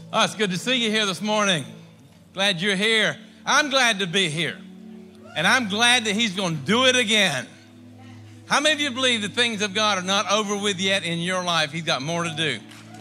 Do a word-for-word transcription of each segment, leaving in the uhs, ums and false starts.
Oh, it's good to see you here this morning. Glad you're here. I'm glad to be here. And I'm glad that he's going to do it again. How many of you believe the things of God are not over with yet in your life? He's got more to do.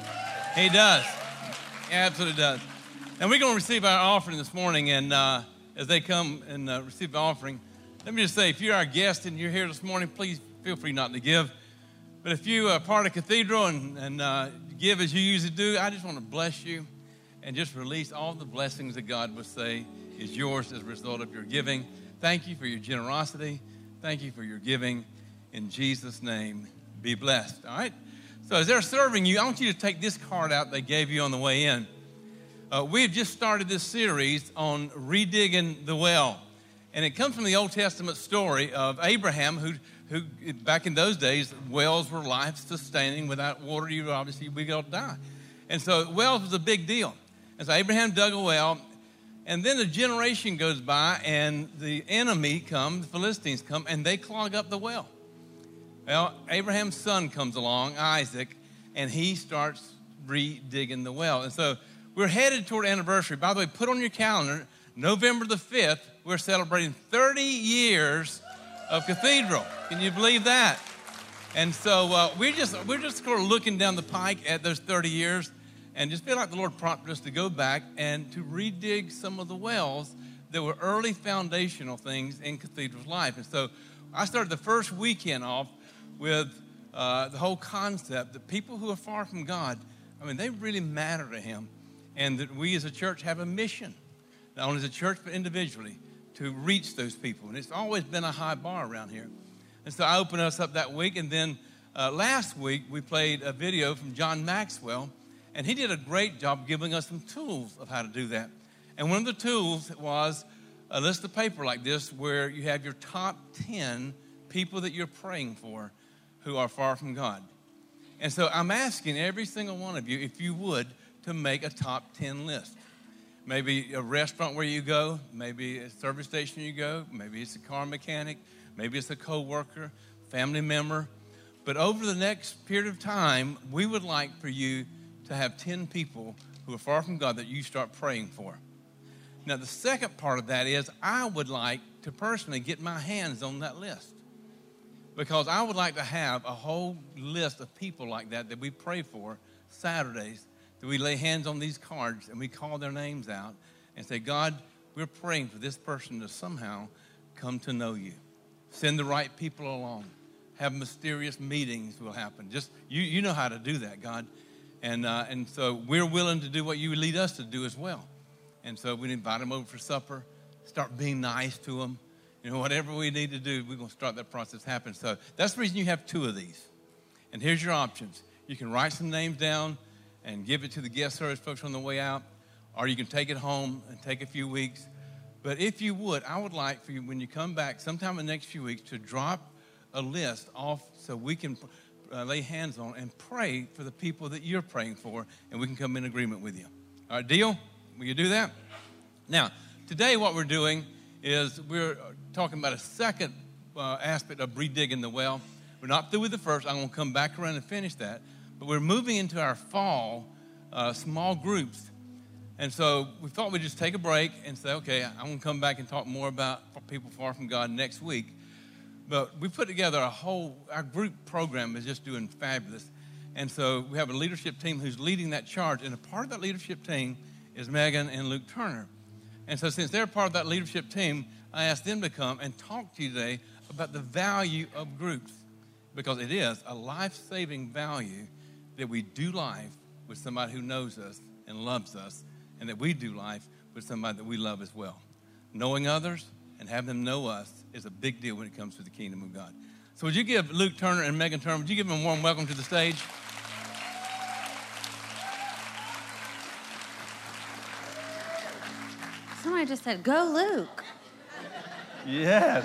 He does. He absolutely does. And we're going to receive our offering this morning. And uh, as they come and uh, receive the offering, let me just say, if you're our guest and you're here this morning, please feel free not to give. But if you are part of Cathedral and, and uh, give as you usually do, I just want to bless you and just release all the blessings that God would say is yours as a result of your giving. Thank you for your generosity. Thank you for your giving. In Jesus' name, be blessed. All right? So as they're serving you, I want you to take this card out they gave you on the way in. Uh, we have just started this series on redigging the well. And it comes from the Old Testament story of Abraham, who, who back in those days, wells were life-sustaining. Without water, you obviously, we'd all die. And so wells was a big deal. And so Abraham dug a well, and then a generation goes by, and the enemy comes, the Philistines come, and they clog up the well. Well, Abraham's son comes along, Isaac, and he starts redigging the well. And so we're headed toward anniversary. By the way, put on your calendar, November the fifth, we're celebrating thirty years of Cathedral. Can you believe that? And so uh, we're just we're just sort of looking down the pike at those thirty years. And just feel like the Lord prompted us to go back and to redig some of the wells that were early foundational things in Cathedral's life. And so I started the first weekend off with uh, the whole concept that people who are far from God, I mean, they really matter to him. And that we as a church have a mission, not only as a church, but individually, to reach those people. And it's always been a high bar around here. And so I opened us up that week. And then uh, last week, we played a video from John Maxwell. And he did a great job giving us some tools of how to do that. And one of the tools was a list of paper like this where you have your top ten people that you're praying for who are far from God. And so I'm asking every single one of you, if you would, to make a top ten list. Maybe a restaurant where you go, maybe a service station you go, maybe it's a car mechanic, maybe it's a coworker, family member. But over the next period of time, we would like for you to have ten people who are far from God that you start praying for. Now, the second part of that is I would like to personally get my hands on that list because I would like to have a whole list of people like that that we pray for Saturdays, that we lay hands on these cards and we call their names out and say, God, we're praying for this person to somehow come to know you. Send the right people along. Have mysterious meetings will happen. Just, you, you know how to do that, God. And uh, and so we're willing to do what you lead us to do as well. And so we invite them over for supper, start being nice to them. You know, whatever we need to do, we're going to start that process happen. So that's the reason you have two of these. And here's your options. You can write some names down and give it to the guest service folks on the way out, or you can take it home and take a few weeks. But if you would, I would like for you, when you come back sometime in the next few weeks, to drop a list off so we can Uh, lay hands on and pray for the people that you're praying for, and we can come in agreement with you. All right, deal? Will you do that? Now, today what we're doing is we're talking about a second uh, aspect of redigging the well. We're not through with the first. I'm going to come back around and finish that. But we're moving into our fall uh, small groups. And so we thought we'd just take a break and say, okay, I'm going to come back and talk more about people far from God next week. But we put together a whole, our group program is just doing fabulous. And so we have a leadership team who's leading that charge. And a part of that leadership team is Megan and Luke Turner. And so since they're part of that leadership team, I asked them to come and talk to you today about the value of groups. Because it is a life-saving value that we do life with somebody who knows us and loves us, and that we do life with somebody that we love as well. Knowing others and have them know us is a big deal when it comes to the kingdom of God. So would you give Luke Turner and Megan Turner, would you give them a warm welcome to the stage? Somebody just said, go Luke. Yes.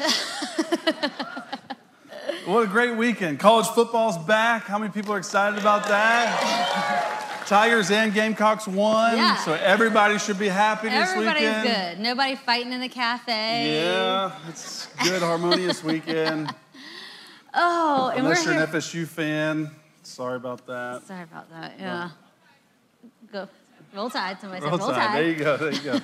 What a great weekend. College football's back. How many people are excited about that? Tigers and Gamecocks won, Yeah. so everybody should be happy this Everybody's weekend. good. Nobody fighting in the cafe. Yeah, it's a good, harmonious weekend. Oh, and Unless we're you're here. an F S U fan, sorry about that. Sorry about that. Yeah. Go. Roll Tide. Somebody Roll, said Roll Tide. Tide. There you go. There you go.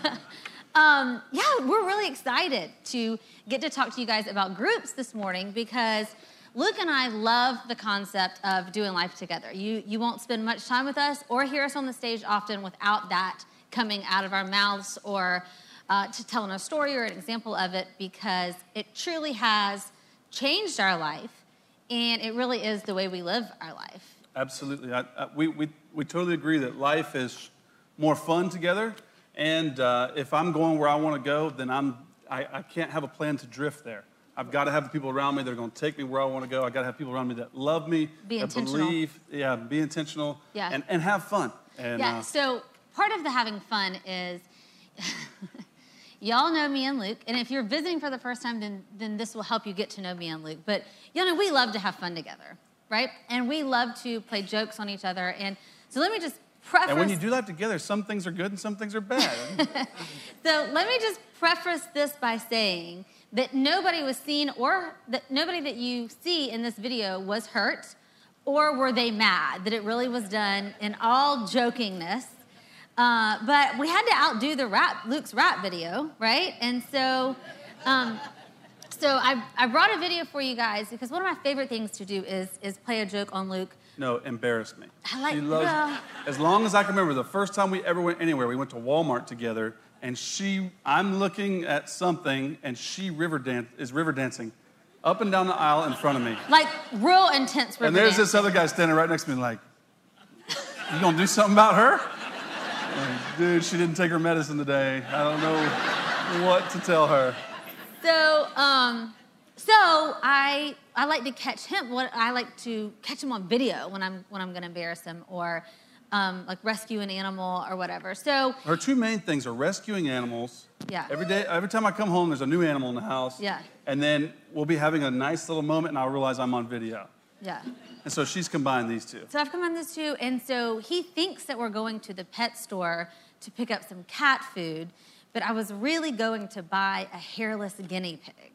Um, yeah, we're really excited to get to talk to you guys about groups this morning because Luke and I love the concept of doing life together. You, you won't spend much time with us or hear us on the stage often without that coming out of our mouths or uh, to telling a story or an example of it because it truly has changed our life and it really is the way we live our life. Absolutely. I, I, we, we, we totally agree that life is more fun together. And uh, if I'm going where I want to go, then I'm, I, I can't have a plan to drift there. I've got to have the people around me that are going to take me where I want to go. I've got to have people around me that love me, Be that intentional. believe, yeah, be intentional, Yeah. and, and have fun. And, Yeah, uh, so part of the having fun is, y'all know me and Luke, and if you're visiting for the first time, then, then this will help you get to know me and Luke. But y'all know we love to have fun together, right? And we love to play jokes on each other. And so let me just preface... and when you do life together, some things are good and some things are bad. So let me just preface this by saying that nobody was seen or that nobody that you see in this video was hurt or were they mad, that it really was done in all jokingness. Uh, but we had to outdo the rap, Luke's rap video, right? And so, um, so I, I brought a video for you guys because one of my favorite things to do is, is play a joke on Luke. No, embarrass me. I like- she loves, well- as long as I can remember, the first time we ever went anywhere, we went to Walmart together, and she, I'm looking at something, and she river dan- is river dancing up and down the aisle in front of me. Like real intense river And there's dancing. this other guy standing right next to me like, you gonna do something about her? Like, dude, she didn't take her medicine today. I don't know what to tell her. So, um, so I I like to catch him. What I like to catch him on video when I'm when I'm going to embarrass him, or um, like rescue an animal or whatever. So Her two main things are rescuing animals. Yeah. Every day, every time I come home, there's a new animal in the house. Yeah. And then we'll be having a nice little moment, and I'll realize I'm on video. yeah. And so she's combined these two. So I've come on this too, and so he thinks that we're going to the pet store to pick up some cat food, but I was really going to buy a hairless guinea pig.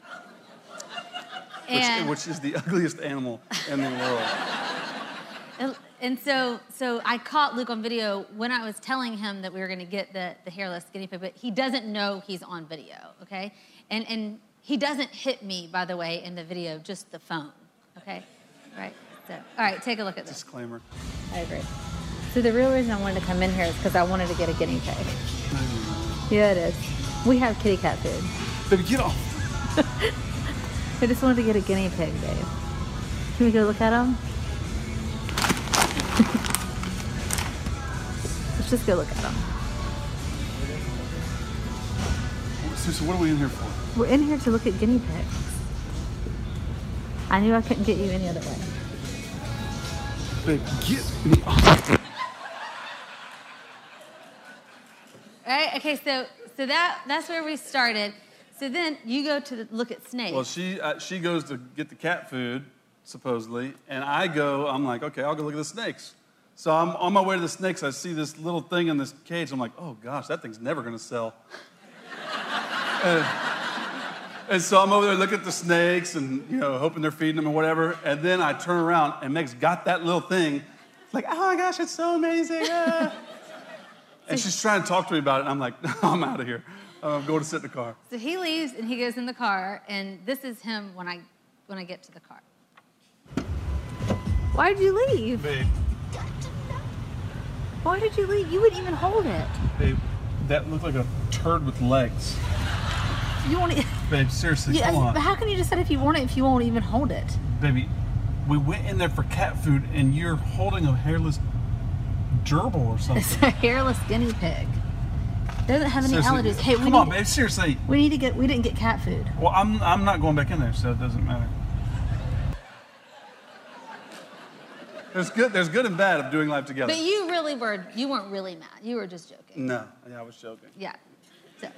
Which, which is the ugliest animal in the world. And, and so, so I caught Luke on video when I was telling him that we were going to get the, the hairless guinea pig, but he doesn't know he's on video, okay? And and he doesn't hit me, by the way, in the video, just the phone, okay? Right. So, all right, take a look at this. Disclaimer. I agree. So the real reason I wanted to come in here is because I wanted to get a guinea pig. Yeah, it is. We have kitty cat food. Baby, get off. I just wanted to get a guinea pig, babe. Can we go look at him? Let's just go look at him. So, so what are we in here for? We're in here to look at guinea pigs. I knew I couldn't get you any other way. Babe, get me off. Right? Okay, so so that that's where we started. So then you go to the, look at snakes. Well, she uh, she goes to get the cat food, supposedly, and I go, I'm like, okay, I'll go look at the snakes. So I'm on my way to the snakes. I see this little thing in this cage. I'm like, oh gosh, that thing's never gonna sell. and, and so I'm over there looking at the snakes and, you know, hoping they're feeding them or whatever. And then I turn around and Meg's got that little thing. Like, oh my gosh, it's so amazing. Ah. And she's trying to talk to me about it. And I'm like, no, I'm out of here. I'm going to sit in the car. So he leaves and he goes in the car, and this is him when I when I get to the car. Why did you leave? Babe, Why did you leave? You wouldn't even hold it. babe, that looked like a turd with legs. You won't. e- Babe, seriously, Yeah, come on. how can you decide if you want it if you won't even hold it? Baby, we went in there for cat food, and you're holding a hairless gerbil or something. It's a hairless guinea pig. Doesn't have any Seriously, allergies. Hey, we come need, on, babe, seriously. we need to get. We didn't get cat food. Well, I'm I'm not going back in there, so it doesn't matter. There's good. There's good and bad of doing life together. But you really were. You weren't really mad. You were just joking. No, yeah, I was joking. Yeah. So.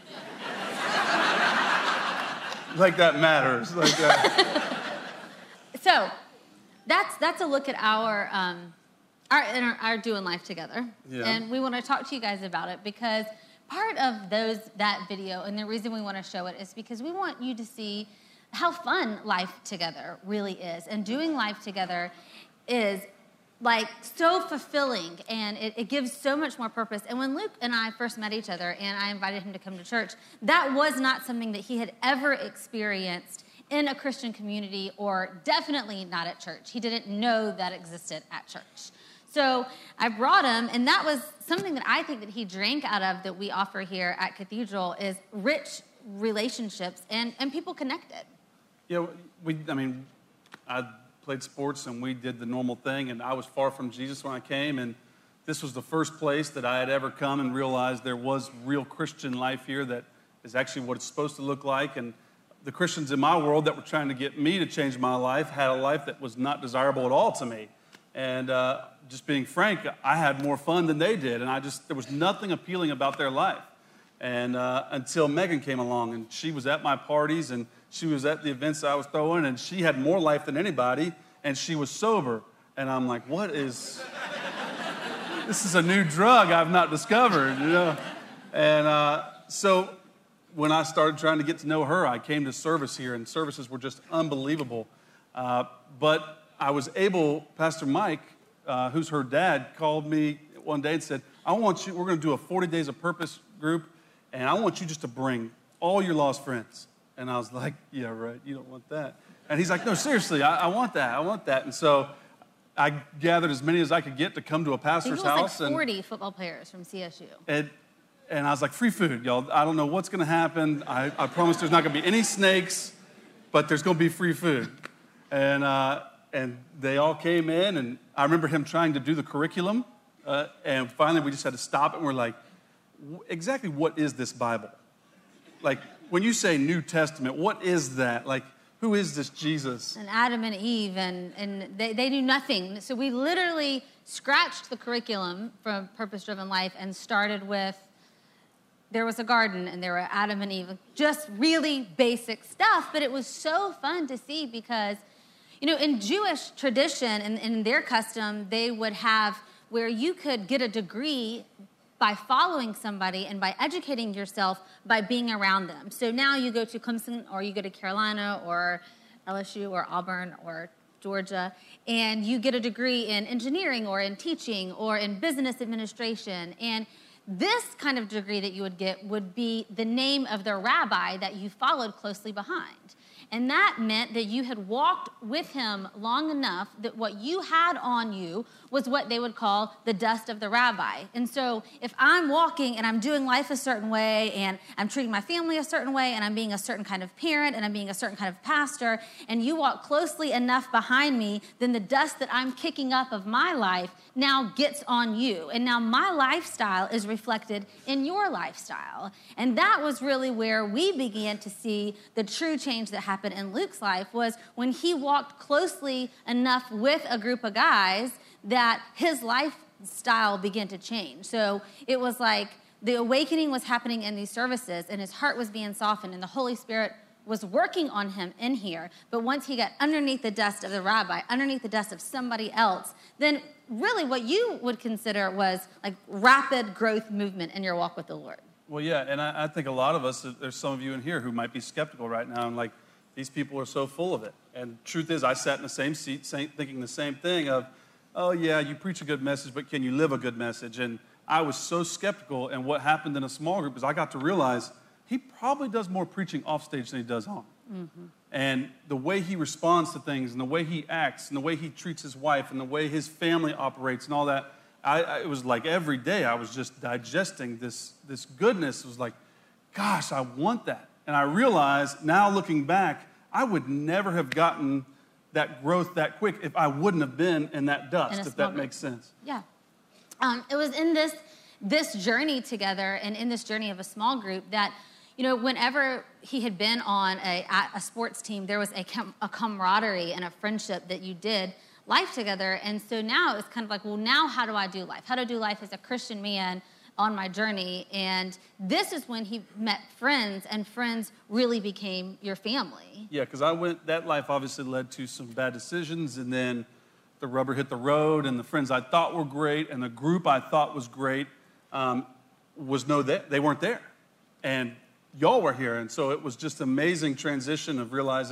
Like that matters. Like that. So, that's that's a look at our um, our, our our doing life together, Yeah. and we want to talk to you guys about it because part of those that video and the reason we want to show it is because we want you to see how fun life together really is, and doing life together is like so fulfilling, and it, it gives so much more purpose. And when Luke and I first met each other and I invited him to come to church, that was not something that he had ever experienced in a Christian community, or definitely not at church. He didn't know that existed at church. So I brought him, and that was something that I think that he drank out of that we offer here at Cathedral is rich relationships and, and people connected. Yeah, we, I mean, I played sports and we did the normal thing, and I was far from Jesus when I came, and this was the first place that I had ever come and realized there was real Christian life here that is actually what it's supposed to look like. And the Christians in my world that were trying to get me to change my life had a life that was not desirable at all to me. And uh, just being frank, I had more fun than they did, and I just, there was nothing appealing about their life. And uh, until Megan came along, and she was at my parties, and she was at the events I was throwing, and she had more life than anybody, and she was sober. And I'm like, what is, this is a new drug I've not discovered, you know? And uh, so when I started trying to get to know her, I came to service here, and services were just unbelievable. Uh, but I was able, Pastor Mike, uh, who's her dad, called me one day and said, I want you, we're going to do a forty days of purpose group, and I want you just to bring all your lost friends. And I was like, yeah, right, you don't want that. And he's like, no, seriously, I, I want that, I want that. And so I gathered as many as I could get to come to a pastor's I think it was house. like forty and, football players from C S U. And, and I was like, free food, y'all. I don't know what's going to happen. I, I promise there's not going to be any snakes, but there's going to be free food. And uh, and they all came in, and I remember him trying to do the curriculum. Uh, and finally, we just had to stop it, and we're like, exactly what is this Bible? Like, when you say New Testament, what is that? Like, who is this Jesus? And Adam and Eve, and, and they, they knew nothing. So we literally scratched the curriculum from Purpose Driven Life and started with, there was a garden, and there were Adam and Eve. Just really basic stuff, but it was so fun to see because, you know, in Jewish tradition and in their custom, they would have where you could get a degree by following somebody and by educating yourself by being around them. So now you go to Clemson or you go to Carolina or L S U or Auburn or Georgia, and you get a degree in engineering or in teaching or in business administration. And this kind of degree that you would get would be the name of the rabbi that you followed closely behind. And that meant that you had walked with him long enough that what you had on you was what they would call the dust of the rabbi. And so if I'm walking and I'm doing life a certain way and I'm treating my family a certain way and I'm being a certain kind of parent and I'm being a certain kind of pastor, and you walk closely enough behind me, then the dust that I'm kicking up of my life now gets on you. And now my lifestyle is reflected in your lifestyle. And that was really where we began to see the true change that happened in Luke's life, was when he walked closely enough with a group of guys that his lifestyle began to change. So it was like the awakening was happening in these services, and his heart was being softened, and the Holy Spirit was working on him in here. But once he got underneath the dust of the rabbi, underneath the dust of somebody else, then really what you would consider was like rapid growth movement in your walk with the Lord. Well, yeah, and I, I think a lot of us, there's some of you in here who might be skeptical right now, and like, these people are so full of it. And truth is, I sat in the same seat thinking the same thing of, oh yeah, you preach a good message, but can you live a good message? And I was so skeptical, and what happened in a small group is I got to realize he probably does more preaching off stage than he does on. Mm-hmm. And the way he responds to things, and the way he acts, and the way he treats his wife, and the way his family operates, and all that, I, I, it was like every day I was just digesting this, this goodness. It was like, gosh, I want that. And I realized, now looking back, I would never have gotten that growth that quick if I wouldn't have been in that dust, in if that makes sense. Yeah. Um, it was in this, this journey together and in this journey of a small group that, you know, whenever he had been on a, a sports team, there was a, com- a camaraderie and a friendship that you did life together. And so now it's kind of like, well, now how do I do life? How do I do life as a Christian man on my journey? And this is when he met friends, and friends really became your family. Yeah, because I went, that life obviously led to some bad decisions, and then the rubber hit the road, and the friends I thought were great, and the group I thought was great, um, was no, they, they weren't there. And y'all were here, and so it was just an amazing transition of realizing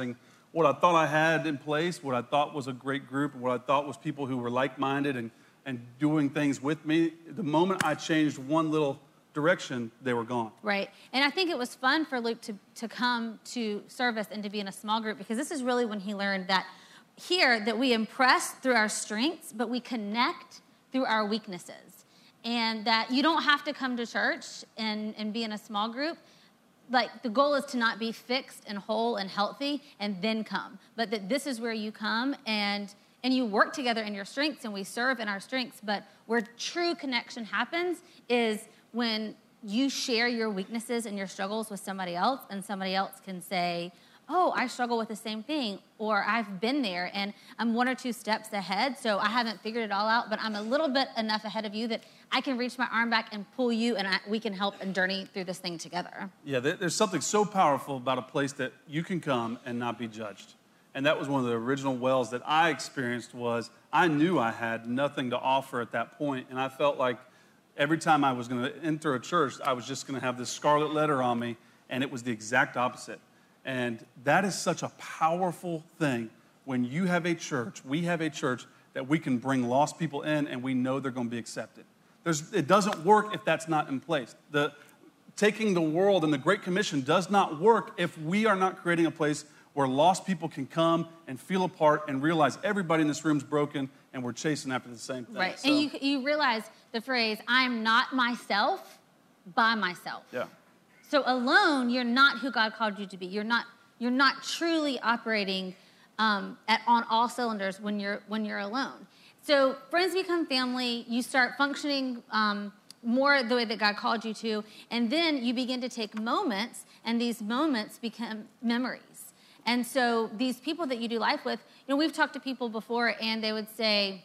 what I thought I had in place, what I thought was a great group, what I thought was people who were like-minded and, and doing things with me, the moment I changed one little direction, they were gone. Right. And I think it was fun for Luke to, to come to service and to be in a small group, because this is really when he learned that here, that we impress through our strengths, but we connect through our weaknesses. And that you don't have to come to church and, and be in a small group. Like, the goal is to not be fixed and whole and healthy and then come, but that this is where you come and and you work together in your strengths, and we serve in our strengths. But where true connection happens is when you share your weaknesses and your struggles with somebody else, and somebody else can say, oh, I struggle with the same thing, or I've been there and I'm one or two steps ahead, so I haven't figured it all out, but I'm a little bit enough ahead of you that I can reach my arm back and pull you, and I, we can help and journey through this thing together. Yeah, there's something so powerful about a place that you can come and not be judged. And that was one of the original wells that I experienced. Was I knew I had nothing to offer at that point, and I felt like every time I was going to enter a church, I was just going to have this scarlet letter on me, and it was the exact opposite. And that is such a powerful thing when you have a church, we have a church that we can bring lost people in and we know they're going to be accepted. There's, it doesn't work if that's not in place. The, taking the world and the Great Commission does not work if we are not creating a place where lost people can come and feel a part and realize everybody in this room is broken and we're chasing after the same thing. Right, So, and you, you realize the phrase, I'm not myself by myself. yeah. So alone, you're not who God called you to be. You're not, you're not truly operating um, at, on all cylinders when you're, when you're alone. So friends become family. You start functioning um, more the way that God called you to, and then you begin to take moments, and these moments become memories. And so these people that you do life with, you know, we've talked to people before, and they would say,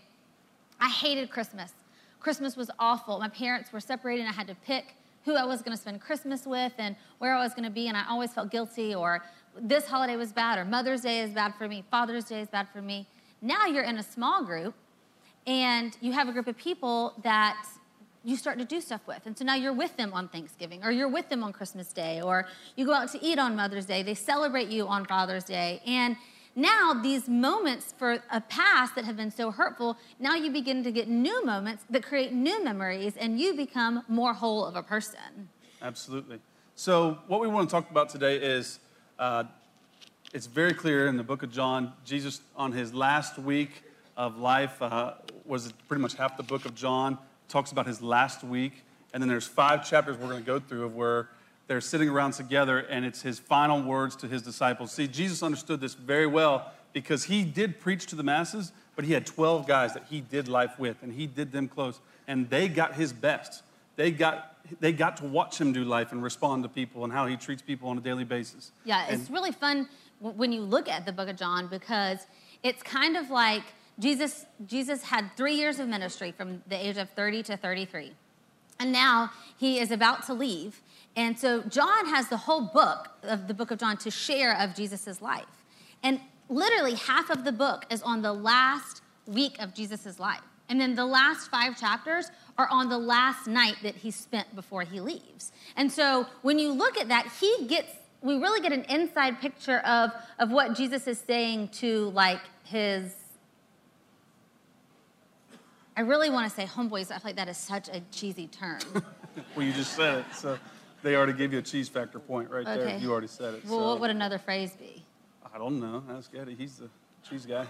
I hated Christmas. Christmas was awful. My parents were separated, and I had to pick who I was going to spend Christmas with and where I was going to be, and I always felt guilty, or this holiday was bad, or Mother's Day is bad for me, Father's Day is bad for me. Now you're in a small group, and you have a group of people that you start to do stuff with. And so now you're with them on Thanksgiving, or you're with them on Christmas Day, or you go out to eat on Mother's Day. They celebrate you on Father's Day. And now these moments for a past that have been so hurtful, now you begin to get new moments that create new memories, and you become more whole of a person. Absolutely. So what we want to talk about today is, uh, it's very clear in the book of John, Jesus on his last week of life, uh, was pretty much half the book of John, talks about his last week. And then there's five chapters we're going to go through of where they're sitting around together, and it's his final words to his disciples. See, Jesus understood this very well because he did preach to the masses, but he had twelve guys that he did life with, and he did them close, and they got his best. They got they got to watch him do life and respond to people and how he treats people on a daily basis. Yeah, it's and, really fun when you look at the book of John, because it's kind of like Jesus, Jesus had three years of ministry from the age of thirty to thirty-three. And now he is about to leave. And so John has the whole book of the book of John to share of Jesus' life. And literally half of the book is on the last week of Jesus' life. And then the last five chapters are on the last night that he spent before he leaves. And so when you look at that, he gets, we really get an inside picture of, of what Jesus is saying to like his, I really want to say homeboys. I feel like that is such a cheesy term. well, you just said it, so they already gave you a cheese factor point right Okay. there. You already said it. Well, so. what would another phrase be? I don't know. Ask Eddie. He's the cheese guy.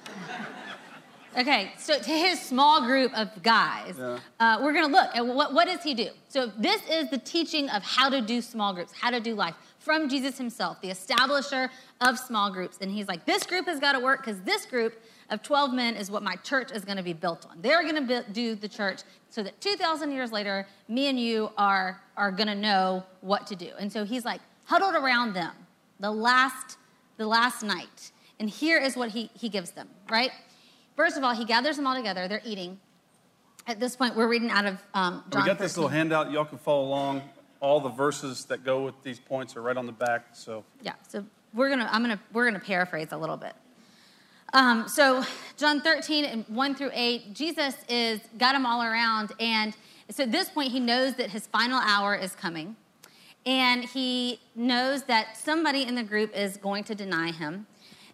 Okay, so to his small group of guys, Yeah. uh, we're going to look at what, what does he do? So this is the teaching of how to do small groups, how to do life from Jesus himself, the establisher of small groups. And he's like, this group has got to work because this group of twelve men is what my church is going to be built on. They're going to do the church so that two thousand years later, me and you are, are going to know what to do. And so he's like huddled around them the last, the last night. And here is what he, he gives them, right? First of all, he gathers them all together. They're eating. At this point, we're reading out of um, John We got this thirteen. little handout. Y'all can follow along. All the verses that go with these points are right on the back. So Yeah, so we're gonna, I'm gonna, we're gonna paraphrase a little bit. Um, so John thirteen, and one through eight, Jesus is got them all around, and so at this point, he knows that his final hour is coming, and he knows that somebody in the group is going to deny him.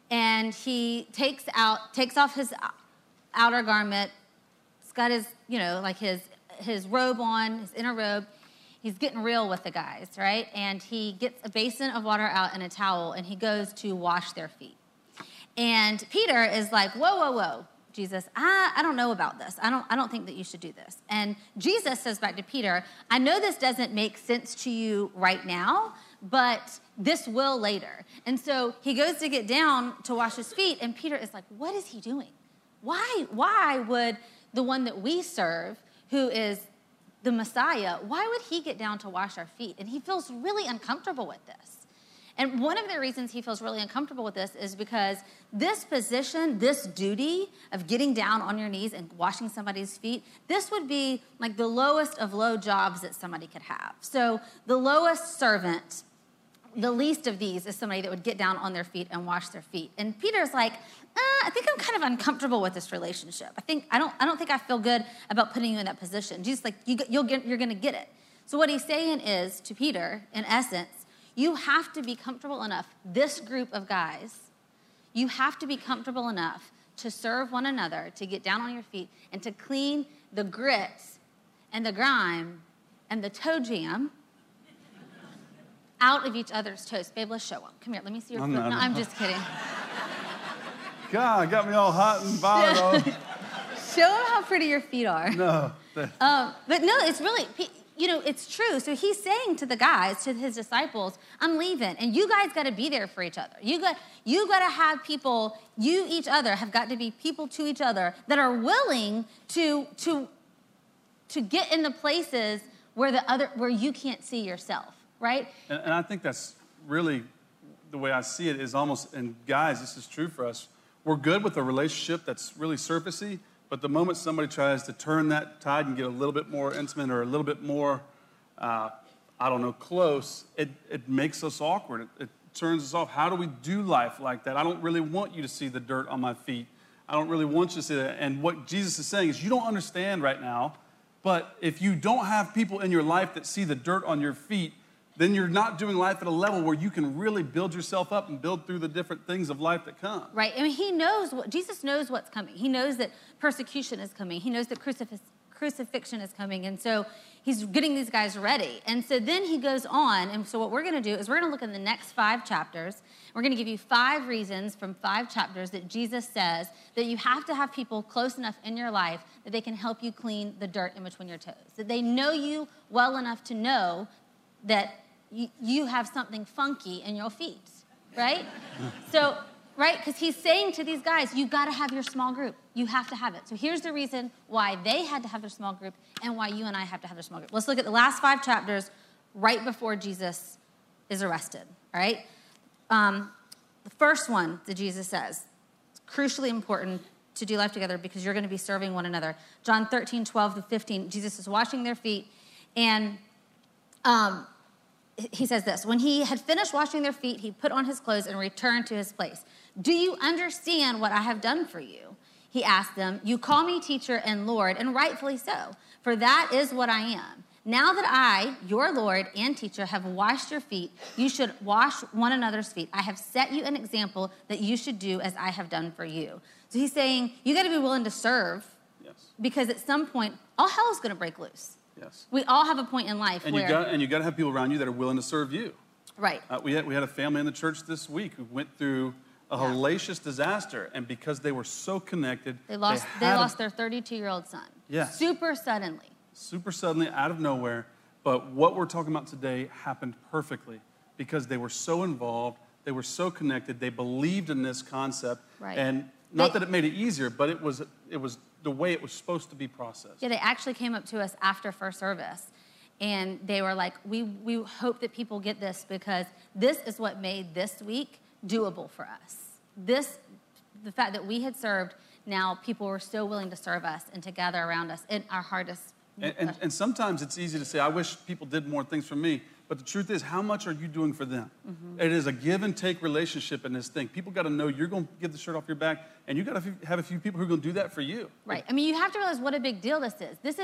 and he takes out, takes off his outer garment. He's got his, you know, like his, his robe on, his inner robe. He's getting real with the guys, right? And he gets a basin of water out and a towel, and he goes to wash their feet. And Peter is like, whoa, whoa, whoa, Jesus, I, I don't know about this. I don't, I don't think that you should do this. And Jesus says back to Peter, I know this doesn't make sense to you right now, but this will later. And so he goes to get down to wash his feet, and Peter is like, what is he doing? Why, why would the one that we serve, who is the Messiah, why would he get down to wash our feet? And he feels really uncomfortable with this. And one of the reasons he feels really uncomfortable with this is because this position, this duty of getting down on your knees and washing somebody's feet, this would be like the lowest of low jobs that somebody could have. So the lowest servant, the least of these is somebody that would get down on their feet and wash their feet. And Peter's like, uh, I think I'm kind of uncomfortable with this relationship. I think I don't I don't think I feel good about putting you in that position. Jesus, like you, you'll get, you're going to get it. So what he's saying is to Peter, in essence, you have to be comfortable enough, this group of guys, you have to be comfortable enough to serve one another, to get down on your feet, and to clean the grit and the grime and the toe jam out of each other's toes. Babe, let's show them. Come here, let me see your I'm foot. not- No, I'm just kidding. God, got me all hot and bothered. Show them how pretty your feet are. No. Um, but no, it's really, you know, it's true. So he's saying to the guys, to his disciples, I'm leaving, and you guys got to be there for each other. You got, you got to have people, you each other have got to be people to each other that are willing to, to, to get in the places where the other, where you can't see yourself, right? And, and I think that's really the way I see it is almost, and guys, this is true for us. We're good with a relationship that's really surfacey, but the moment somebody tries to turn that tide and get a little bit more intimate or a little bit more, uh, I don't know, close, it, it makes us awkward. It, it turns us off. How do we do life like that? I don't really want you to see the dirt on my feet. I don't really want you to see that. And what Jesus is saying is you don't understand right now, but if you don't have people in your life that see the dirt on your feet, then you're not doing life at a level where you can really build yourself up and build through the different things of life that come. Right. I mean, he knows what, Jesus knows what's coming. He knows that persecution is coming. He knows that crucif- crucifixion is coming. And so he's getting these guys ready. And so then he goes on. And so what we're going to do is we're going to look in the next five chapters. We're going to give you five reasons from five chapters that Jesus says that you have to have people close enough in your life that they can help you clean the dirt in between your toes, that they know you well enough to know that you, you have something funky in your feet, right? So, right, because he's saying to these guys, you got to have your small group. You have to have it. So here's the reason why they had to have their small group and why you and I have to have their small group. Let's look at the last five chapters right before Jesus is arrested, all right? Um, the first one that Jesus says, it's crucially important to do life together because you're going to be serving one another. John thirteen, twelve to fifteen, Jesus is washing their feet, and um, he says this, when he had finished washing their feet, he put on his clothes and returned to his place. Do you understand what I have done for you? He asked them, you call me teacher and Lord, and rightfully so, for that is what I am. Now that I, your Lord and teacher, have washed your feet, you should wash one another's feet. I have set you an example that you should do as I have done for you. So he's saying, you got to be willing to serve, Yes. because at some point, all hell is going to break loose. Yes. We all have a point in life And where... you got and you got to have people around you that are willing to serve you. Right. Uh, we had we had a family in the church this week who went through a Yeah. hellacious disaster, and because they were so connected, They lost they, had a- lost their thirty-two-year-old son. Yes. Super suddenly. super suddenly out of nowhere. But what we're talking about today happened perfectly because they were so involved, they were so connected, they believed in this concept, Right. and not They- that it made it easier, but it was it was the way it was supposed to be processed. Yeah, they actually came up to us after first service, and they were like, we, we hope that people get this because this is what made this week doable for us. This, the fact that we had served, now people were so willing to serve us and to gather around us in our hardest. And, and, and sometimes it's easy to say, I wish people did more things for me. But the truth is, how much are you doing for them? Mm-hmm. It is a give and take relationship in this thing. People got to know you're going to give the shirt off your back, and you got to have a few people who are going to do that for you. Right. I mean, you have to realize what a big deal this is. This is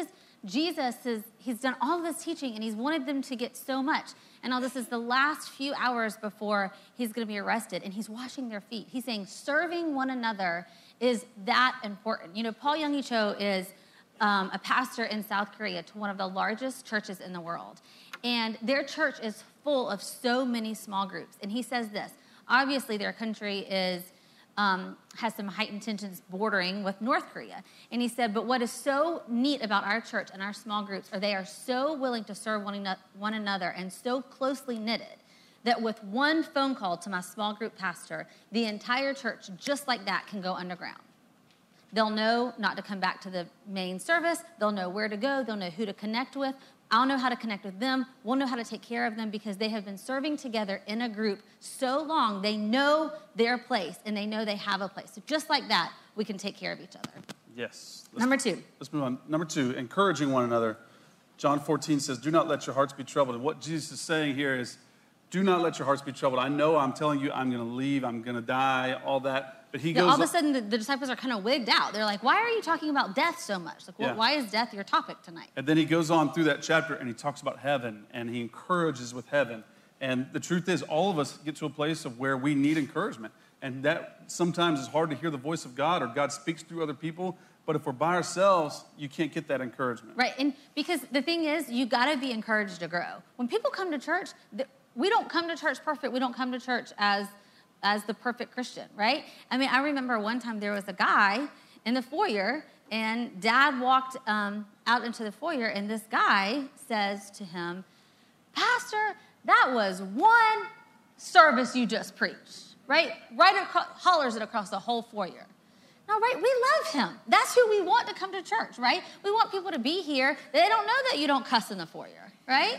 Jesus is, he's done all this teaching and he's wanted them to get so much. And now this is the last few hours before he's going to be arrested, and he's washing their feet. He's saying serving one another is that important. You know, Paul Young-Hee Cho is um, a pastor in South Korea to one of the largest churches in the world. And their church is full of so many small groups. And he says this, obviously their country is um, has some heightened tensions bordering with North Korea. And he said, but what is so neat about our church and our small groups are they are so willing to serve one, eno- one another and so closely knitted that with one phone call to my small group pastor, the entire church, just like that, can go underground. They'll know not to come back to the main service. They'll know where to go. They'll know who to connect with. I'll know how to connect with them. We'll know how to take care of them because they have been serving together in a group so long, they know their place and they know they have a place. So just like that, we can take care of each other. Yes. Let's, Number two. Let's move on. Number two, encouraging one another. John fourteen says, do not let your hearts be troubled. And what Jesus is saying here is, do not let your hearts be troubled. I know I'm telling you I'm going to leave, I'm going to die, all that. But he Yeah, goes all of a sudden, the, the disciples are kind of wigged out. They're like, why are you talking about death so much? Like, Yeah. why is death your topic tonight? And then he goes on through that chapter and he talks about heaven and he encourages with heaven. And the truth is, all of us get to a place of where we need encouragement. And that sometimes is hard to hear the voice of God or God speaks through other people. But if we're by ourselves, you can't get that encouragement. Right, and because the thing is, you got to be encouraged to grow. When people come to church, th- we don't come to church perfect. We don't come to church as as the perfect Christian, right? I mean, I remember one time there was a guy in the foyer, and Dad walked um, out into the foyer, and this guy says to him, Pastor, that was one service you just preached, right? Right, aco- hollers it across the whole foyer. No, right? We love him. That's who we want to come to church, right? We want people to be here. They don't know that you don't cuss in the foyer, right?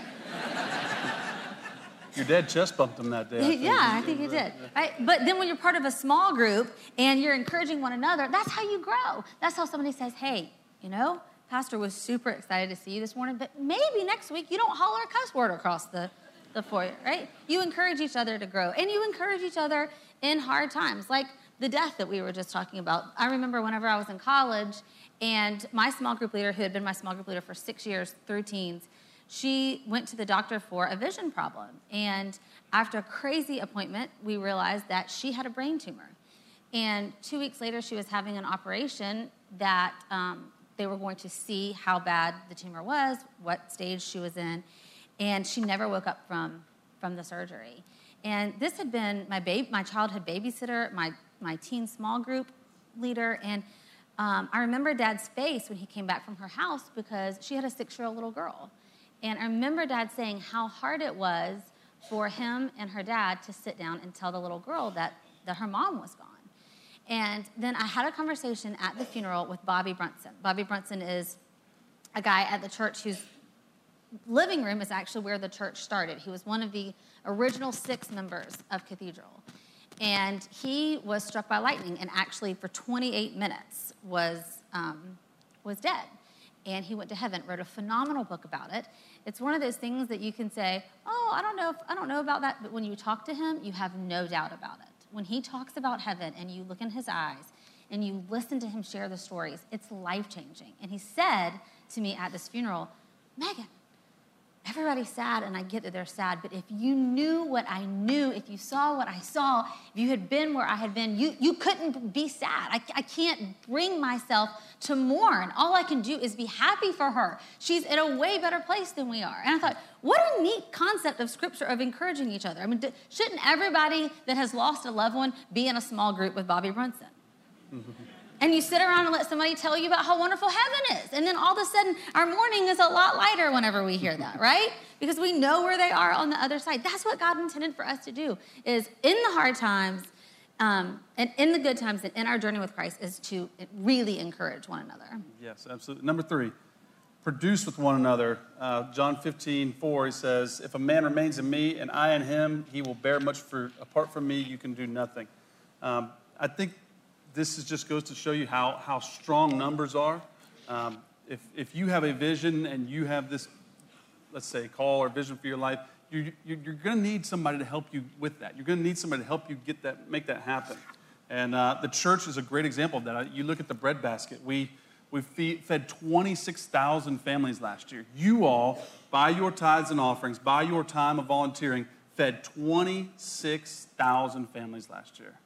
Your dad chest bumped him that day. I think. Yeah, I think you did. Right? But then when you're part of a small group and you're encouraging one another, that's how you grow. That's how somebody says, hey, you know, Pastor was super excited to see you this morning, but maybe next week you don't holler a cuss word across the, the foyer, right? You encourage each other to grow, and you encourage each other in hard times, like the death that we were just talking about. I remember whenever I was in college, and my small group leader, who had been my small group leader for six years through teens, she went to the doctor for a vision problem. And after a crazy appointment, we realized that she had a brain tumor. And two weeks later, she was having an operation that um, they were going to see how bad the tumor was, what stage she was in. And she never woke up from, from the surgery. And this had been my baby, my childhood babysitter, my, my teen small group leader. And um, I remember Dad's face when he came back from her house because she had a six-year-old little girl. And I remember Dad saying how hard it was for him and her dad to sit down and tell the little girl that, that her mom was gone. And then I had a conversation at the funeral with Bobby Brunson. Bobby Brunson is a guy at the church whose living room is actually where the church started. He was one of the original six members of Cathedral. And he was struck by lightning and actually for twenty-eight minutes was, um, was dead. And he went to heaven, wrote a phenomenal book about it. It's one of those things that you can say, oh, I don't know if, I don't know about that. But when you talk to him, you have no doubt about it. When he talks about heaven and you look in his eyes and you listen to him share the stories, it's life-changing. And he said to me at this funeral, Megan, everybody's sad, and I get that they're sad, but if you knew what I knew, if you saw what I saw, if you had been where I had been, you, you couldn't be sad. I, I can't bring myself to mourn. All I can do is be happy for her. She's in a way better place than we are. And I thought, what a neat concept of Scripture of encouraging each other. I mean, shouldn't everybody that has lost a loved one be in a small group with Bobby Brunson? Mm-hmm. And you sit around and let somebody tell you about how wonderful heaven is. And then all of a sudden, our mourning is a lot lighter whenever we hear that, right? Because we know where they are on the other side. That's what God intended for us to do, is in the hard times um, and in the good times and in our journey with Christ is to really encourage one another. Yes, absolutely. Number three, produce with one another. Uh, John fifteen four, he says, if a man remains in me and I in him, he will bear much fruit. Apart from me, you can do nothing. Um, I think this is just goes to show you how, how strong numbers are. Um, if, if you have a vision and you have this, let's say, call or vision for your life, you, you, you're going to need somebody to help you with that. You're going to need somebody to help you get that, make that happen. And uh, the church is a great example of that. You look at the bread basket. We We feed, fed twenty-six thousand families last year. You all, by your tithes and offerings, by your time of volunteering, fed twenty-six thousand families last year.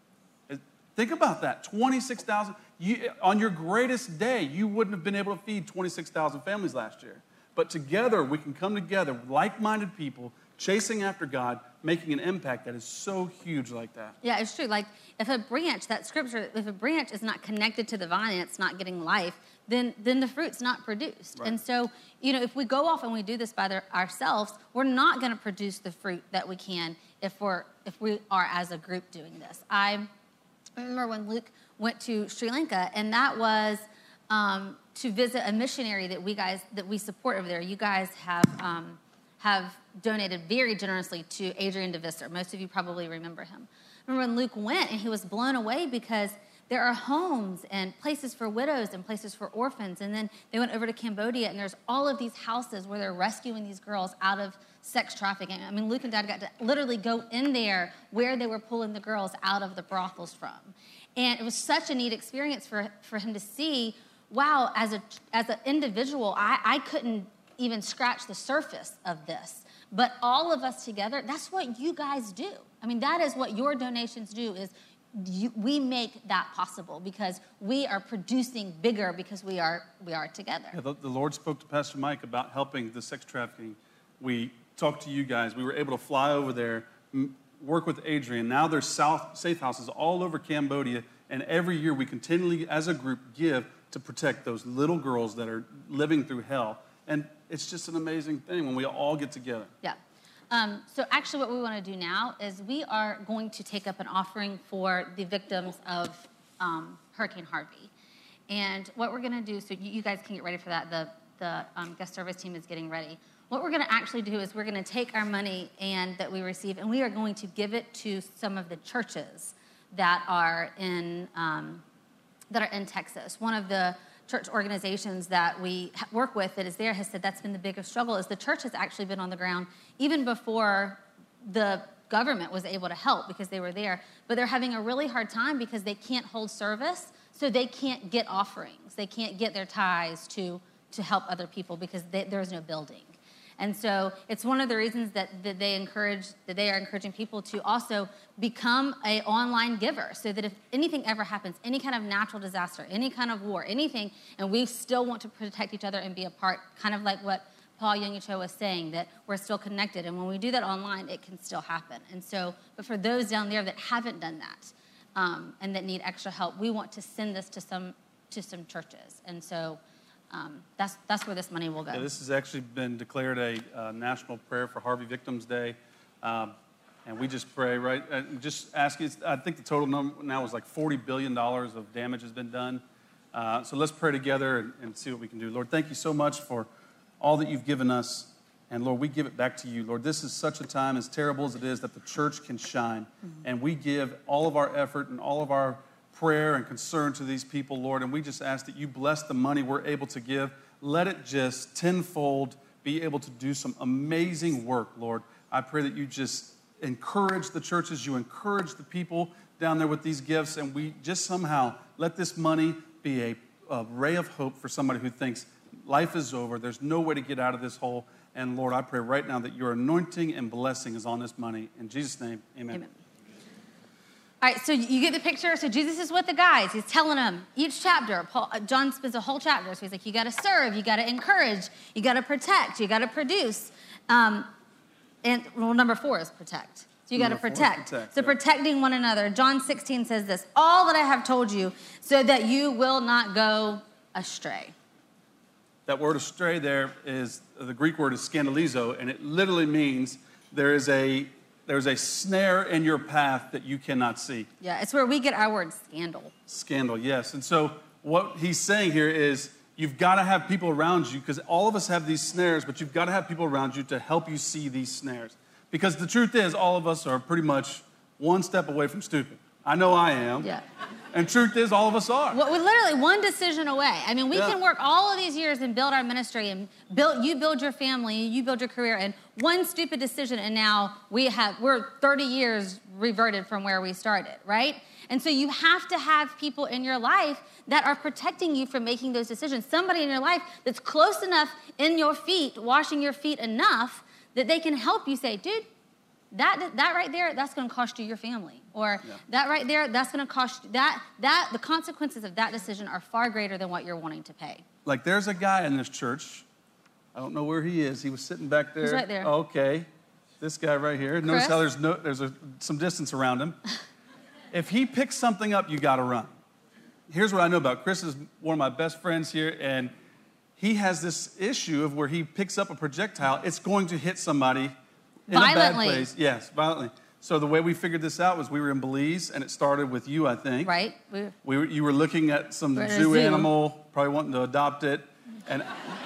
Think about that, twenty-six thousand. You, on your greatest day, you wouldn't have been able to feed twenty-six thousand families last year. But together, we can come together, like-minded people, chasing after God, making an impact that is so huge like that. Yeah, it's true. Like, if a branch, that scripture, if a branch is not connected to the vine and it's not getting life, then then the fruit's not produced. Right. And so, you know, if we go off and we do this by their, ourselves, we're not going to produce the fruit that we can if we're if we are as a group doing this. I remember when Luke went to Sri Lanka, and that was um, to visit a missionary that we guys that we support over there. You guys have um, have donated very generously to Adrian DeVisser. Most of you probably remember him. Remember when Luke went, and he was blown away because there are homes and places for widows and places for orphans. And then they went over to Cambodia, and there's all of these houses where they're rescuing these girls out of sex trafficking. I mean, Luke and Dad got to literally go in there where they were pulling the girls out of the brothels from. And it was such a neat experience for, for him to see, wow, as a as an individual, I, I couldn't even scratch the surface of this. But all of us together, that's what you guys do. I mean, that is what your donations do, is you, we make that possible because we are producing bigger because we are we are together. Yeah, the, the Lord spoke to Pastor Mike about helping the sex trafficking. We talked to you guys. We were able to fly over there, m- work with Adrian. Now there's south, safe houses all over Cambodia, and every year we continually, as a group, give to protect those little girls that are living through hell. And it's just an amazing thing when we all get together. Yeah. Um, so actually what we want to do now is we are going to take up an offering for the victims of um, Hurricane Harvey. And what we're going to do, so you, you guys can get ready for that. The, the um, guest service team is getting ready. What we're going to actually do is we're going to take our money and that we receive, and we are going to give it to some of the churches that are in um, that are in Texas. One of the church organizations that we work with that is there has said that's been the biggest struggle, is the church has actually been on the ground even before the government was able to help because they were there. But they're having a really hard time because they can't hold service, so they can't get offerings. They can't get their tithes to, to help other people because they, there's no building. And so it's one of the reasons that, that they encourage, that they are encouraging people to also become an online giver so that if anything ever happens, any kind of natural disaster, any kind of war, anything, and we still want to protect each other and be a part, kind of like what Paul Young-Cho was saying, that we're still connected. And when we do that online, it can still happen. And so, but for those down there that haven't done that um, and that need extra help, we want to send this to some to some churches. And so Um, that's that's where this money will go. Yeah, this has actually been declared a uh, National Prayer for Harvey Victims Day. Um, and we just pray, right? And just ask you, I think the total number now is like forty billion dollars of damage has been done. Uh, so let's pray together and, and see what we can do. Lord, thank you so much for all that you've given us. And Lord, we give it back to you. Lord, this is such a time, as terrible as it is, that the church can shine. Mm-hmm. And we give all of our effort and all of our prayer and concern to these people, Lord, and we just ask that you bless the money we're able to give. Let it just tenfold be able to do some amazing work, Lord. I pray that you just encourage the churches, you encourage the people down there with these gifts, and we just somehow let this money be a, a ray of hope for somebody who thinks life is over, there's no way to get out of this hole. And Lord, I pray right now that your anointing and blessing is on this money. In Jesus' name, amen. Amen. All right, so you get the picture. So Jesus is with the guys. He's telling them each chapter. Paul, John spends a whole chapter. So he's like, you got to serve, you got to encourage, you got to protect, you got to produce. Um, and rule number four is protect. So you got to protect. protect. So yeah. Protecting one another. John sixteen says this, all that I have told you so that you will not go astray. That word astray there is, the Greek word is scandalizo, and it literally means there is a There's a snare in your path that you cannot see. Yeah, it's where we get our word scandal. Scandal, yes. And so what he's saying here is you've got to have people around you, because all of us have these snares, but you've got to have people around you to help you see these snares. Because the truth is, all of us are pretty much one step away from stupid. I know I am. Yeah. And truth is, all of us are. Well, we're literally one decision away. I mean, we Yeah. can work all of these years and build our ministry and build, you build your family, you build your career, and one stupid decision, and now we have, we're thirty years reverted from where we started, right? And so you have to have people in your life that are protecting you from making those decisions. Somebody in your life that's close enough in your feet, washing your feet enough that they can help you say, dude, That that right there, that's going to cost you your family. Or Yeah. that right there, that's going to cost you, that, that, the consequences of that decision are far greater than what you're wanting to pay. Like, there's a guy in this church. I don't know where he is. He was sitting back there. He's right there. Okay. This guy right here. Notice Chris? how there's no there's a, some distance around him. If he picks something up, you got to run. Here's what I know about Chris is one of my best friends here, and he has this issue of where he picks up a projectile, it's going to hit somebody in Violently. a bad place. Yes, violently. So the way we figured this out was we were in Belize, and it started with you, I think. Right? We, We were, you were looking at some We're in a zoo, zoo. animal, probably wanting to adopt it, and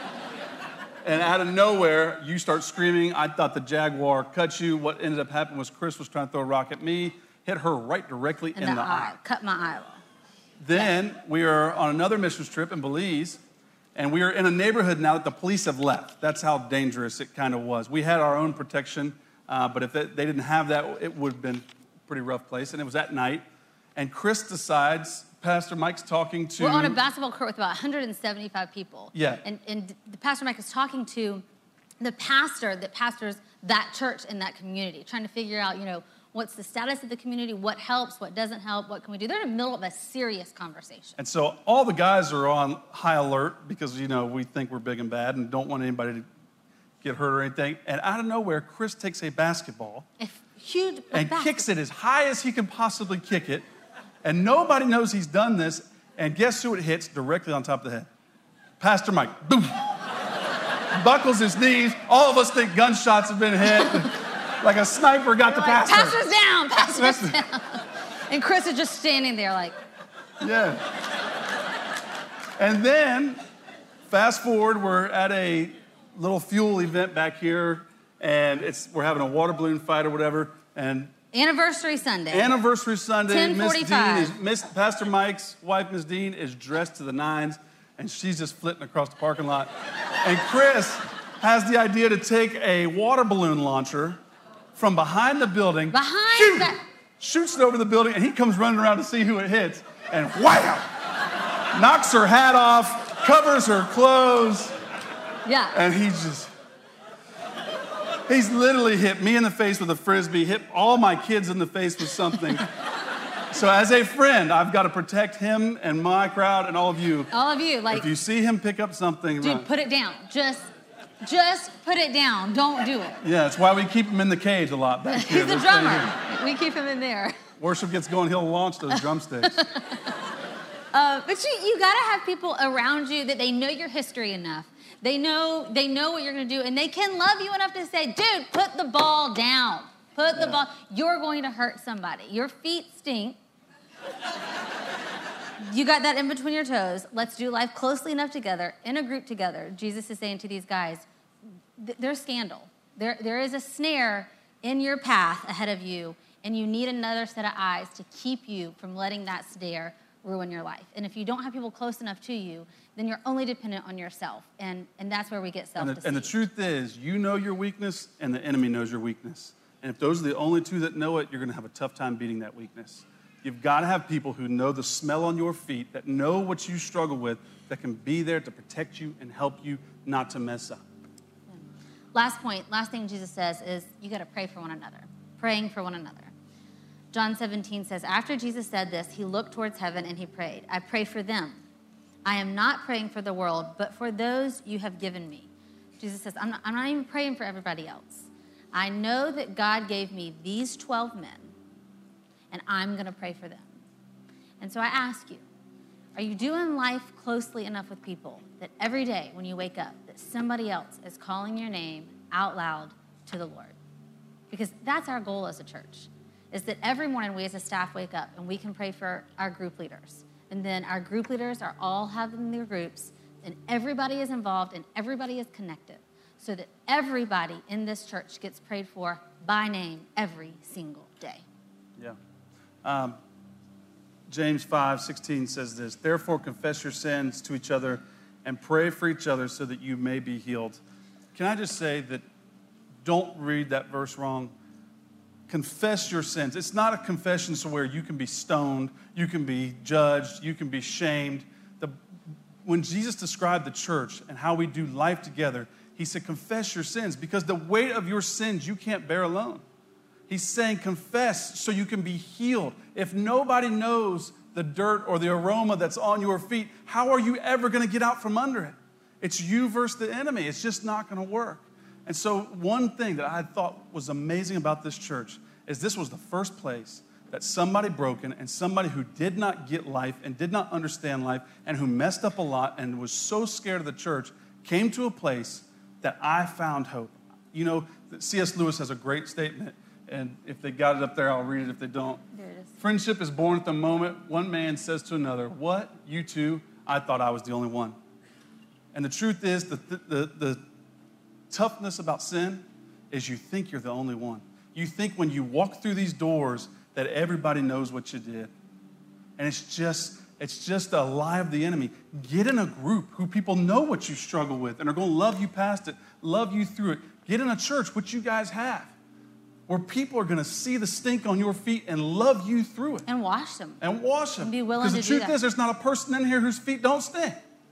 and out of nowhere, you start screaming. I thought the jaguar cut you. What ended up happening was Chris was trying to throw a rock at me, hit her right directly in, in, the, the eye. eye. Cut my eye off. Then we are on another missions trip in Belize, and we are in a neighborhood now that the police have left. That's how dangerous it kind of was. We had our own protection, uh, but if they, they didn't have that, it would have been a pretty rough place. And it was at night, and Chris decides, Pastor Mike's talking to... We're on a basketball court with about one hundred seventy-five people. Yeah. And, and the Pastor Mike is talking to the pastor that pastors that church in that community, trying to figure out, you know, what's the status of the community, what helps, what doesn't help, what can we do. They're in the middle of a serious conversation. And so all the guys are on high alert because, you know, we think we're big and bad and don't want anybody to get hurt or anything. And out of nowhere, Chris takes a basketball If huge and basket- kicks it as high as he can possibly kick it. And nobody knows he's done this. And guess who it hits directly on top of the head? Pastor Mike. Boom. Buckles his knees. All of us think gunshots have been hit. Like a sniper got the Like, pastor. Pastor's down, pastor's That's- down. And Chris is just standing there like, Yeah. And then, fast forward, we're at a little fuel event back here, and it's we're having a water balloon fight or whatever, and anniversary Sunday. anniversary Sunday, Miss Dean ten forty-five. is Miss Pastor Mike's wife, Miss Dean, is dressed to the nines, and she's just flitting across the parking lot. And Chris has the idea to take a water balloon launcher from behind the building, Behind shoot, that- shoots it over the building, and he comes running around to see who it hits, and wham! Knocks her hat off, covers her clothes, Yeah. and he's just, he's literally hit me in the face with a Frisbee, hit all my kids in the face with something. So as a friend, I've got to protect him and my crowd and all of you. All of you, like, If you see him pick up something, dude, run. put it down. Just, just put it down. Don't do it. Yeah, that's why we keep him in the cage a lot back here. He's the This thing drummer. here. We keep him in there. Worship gets going, he'll launch those drumsticks. Uh, but you, you got to have people around you that they know your history enough. They know, they know what you're going to do, and they can love you enough to say, dude, put the ball down. Put the Yeah. ball. You're going to hurt somebody. Your feet stink. You got that in between your toes. Let's do life closely enough together, in a group together. Jesus is saying to these guys, th- there's scandal. There, there is a snare in your path ahead of you, and you need another set of eyes to keep you from letting that snare ruin your life. And if you don't have people close enough to you, then you're only dependent on yourself. And, and that's where we get And self-deceived. the, and the truth is, you know your weakness, and the enemy knows your weakness. And if those are the only two that know it, you're going to have a tough time beating that weakness. You've got to have people who know the smell on your feet, that know what you struggle with, that can be there to protect you and help you not to mess up. Last point, last thing Jesus says is you got to pray for one another, praying for one another. John seventeen says, after Jesus said this, he looked towards heaven and he prayed, I pray for them. I am not praying for the world, but for those you have given me. Jesus says, I'm not, I'm not even praying for everybody else. I know that God gave me these twelve men, and I'm going to pray for them. And so I ask you, are you doing life closely enough with people that every day when you wake up, that somebody else is calling your name out loud to the Lord? Because that's our goal as a church, is that every morning we as a staff wake up and we can pray for our group leaders. And then our group leaders are all having their groups, and everybody is involved and everybody is connected, so that everybody in this church gets prayed for by name every single day. Yeah. Um, James five sixteen says this, therefore confess your sins to each other and pray for each other so that you may be healed. Can I just say that don't read that verse wrong? Confess your sins. It's not a confession so where you can be stoned, you can be judged, you can be shamed. The, when Jesus described the church and how we do life together, he said, confess your sins, because the weight of your sins you can't bear alone. He's saying confess so you can be healed. If nobody knows the dirt or the aroma that's on your feet, how are you ever going to get out from under it? It's you versus the enemy. It's just not going to work. And so one thing that I thought was amazing about this church is this was the first place that somebody broken and somebody who did not get life and did not understand life and who messed up a lot and was so scared of the church came to a place that I found hope. You know, C S Lewis has a great statement, and if they got it up there, I'll read it if they don't. There it is. Friendship is born at the moment one man says to another, what? You too? I thought I was the only one. And the truth is, the, the, the, the toughness about sin is you think you're the only one. You think when you walk through these doors that everybody knows what you did. And it's just, it's just a lie of the enemy. Get in a group who people know what you struggle with and are going to love you past it, love you through it. Get in a church, which you guys have, where people are going to see the stink on your feet and love you through it. And wash them. And wash them. And be willing to do that. Because the truth is, there's not a person in here whose feet don't stink.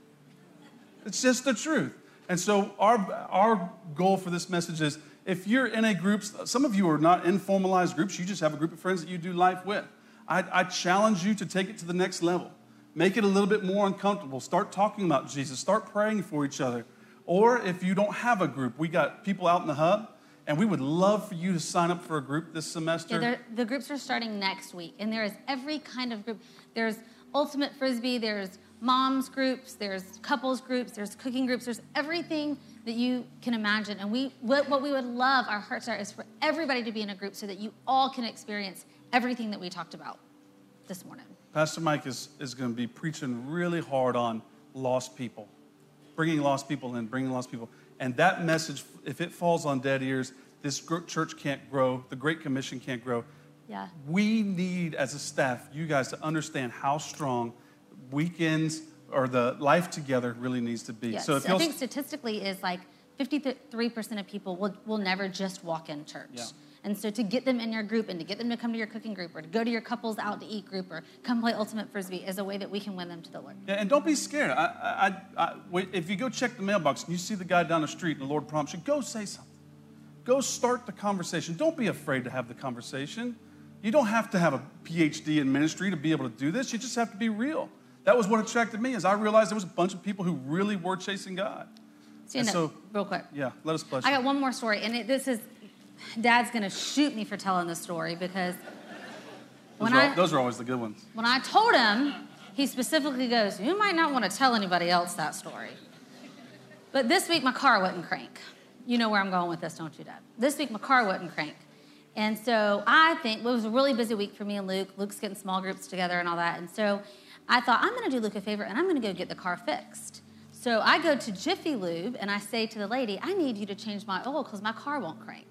It's just the truth. And so our, our goal for this message is, if you're in a group, some of you are not in formalized groups, you just have a group of friends that you do life with. I, I challenge you to take it to the next level. Make it a little bit more uncomfortable. Start talking about Jesus. Start praying for each other. Or if you don't have a group, we got people out in the hub, and we would love for you to sign up for a group this semester. Yeah, the groups are starting next week, and there is every kind of group. There's Ultimate Frisbee, there's moms groups, there's couples groups, there's cooking groups, there's everything that you can imagine. And we, what, what we would love, our hearts are, is for everybody to be in a group so that you all can experience everything that we talked about this morning. Pastor Mike is, is going to be preaching really hard on lost people, bringing lost people in, bringing lost people. And that message, if it falls on dead ears, this church can't grow. The Great Commission can't grow. Yeah. We need, as a staff, you guys to understand how strong weekends or the life together really needs to be. Yes. So if I think statistically is like fifty-three percent of people will, will never just walk in church. Yeah. And so to get them in your group and to get them to come to your cooking group or to go to your couples out to eat group or come play Ultimate Frisbee is a way that we can win them to the Lord. Yeah, and don't be scared. I, I, I, wait, if you go check the mailbox and you see the guy down the street and the Lord prompts you, go say something. Go start the conversation. Don't be afraid to have the conversation. You don't have to have a P H D in ministry to be able to do this. You just have to be real. That was what attracted me, is I realized there was a bunch of people who really were chasing God. Stand and up so, real quick. Yeah, let us bless I you. got one more story, and it, this is, Dad's going to shoot me for telling this story because when those, are, I, those are always the good ones. when I told him, he specifically goes, you might not want to tell anybody else that story. But this week, my car wouldn't crank. You know where I'm going with this, don't you, Dad? This week, my car wouldn't crank. And so I think, well, it was a really busy week for me and Luke. Luke's getting small groups together and all that. And so I thought, I'm going to do Luke a favor, and I'm going to go get the car fixed. So I go to Jiffy Lube, and I say to the lady, I need you to change my oil because my car won't crank.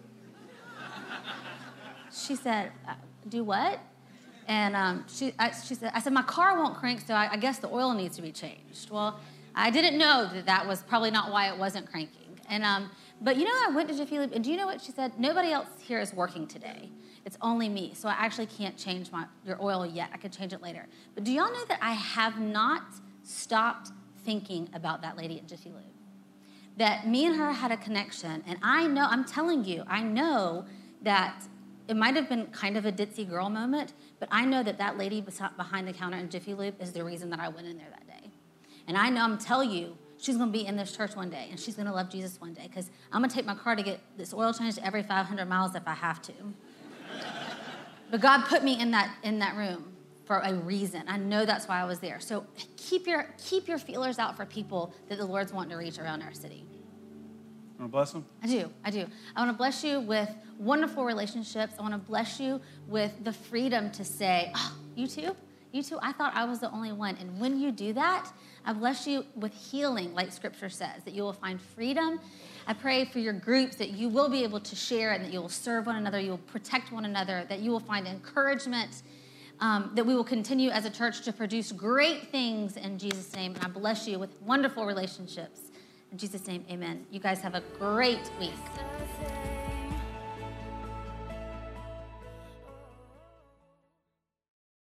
She said, uh, do what? And um, she, I, she said, I said, my car won't crank, so I, I guess the oil needs to be changed. Well, I didn't know that that was probably not why it wasn't cranking. And um, but you know, I went to Jiffy Lube, and do you know what she said? Nobody else here is working today. It's only me, so I actually can't change my your oil yet. I can change it later. But do y'all know that I have not stopped thinking about that lady at Jiffy Lube? That me and her had a connection, and I know, I'm telling you, I know that it might have been kind of a ditzy girl moment, but I know that that lady behind the counter in Jiffy Lube is the reason that I went in there that day. And I know, I'm telling you, she's going to be in this church one day, and she's going to love Jesus one day, because I'm going to take my car to get this oil changed every five hundred miles if I have to. But God put me in that in that room for a reason. I know that's why I was there. So keep your keep your feelers out for people that the Lord's wanting to reach around our city. You want to bless them? I do. I do. I want to bless you with wonderful relationships. I want to bless you with the freedom to say, oh, you too? You too? I thought I was the only one. And when you do that, I bless you with healing, like Scripture says, that you will find freedom. I pray for your groups that you will be able to share and that you will serve one another, you will protect one another, that you will find encouragement um, that we will continue as a church to produce great things in Jesus' name. And I bless you with wonderful relationships. In Jesus' name, amen. You guys have a great week.